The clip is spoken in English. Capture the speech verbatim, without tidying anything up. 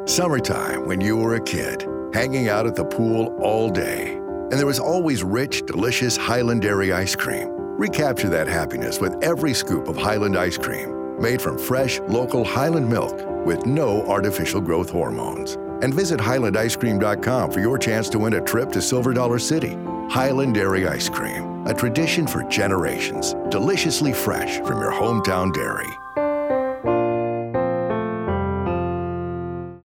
Summertime when you were a kid, hanging out at the pool all day. And there was always rich, delicious Highland Dairy ice cream. Recapture that happiness with every scoop of Highland ice cream, made from fresh, local Highland milk with no artificial growth hormones. And visit Highland Ice Cream dot com for your chance to win a trip to Silver Dollar City. Highland Dairy Ice Cream, a tradition for generations, deliciously fresh from your hometown dairy.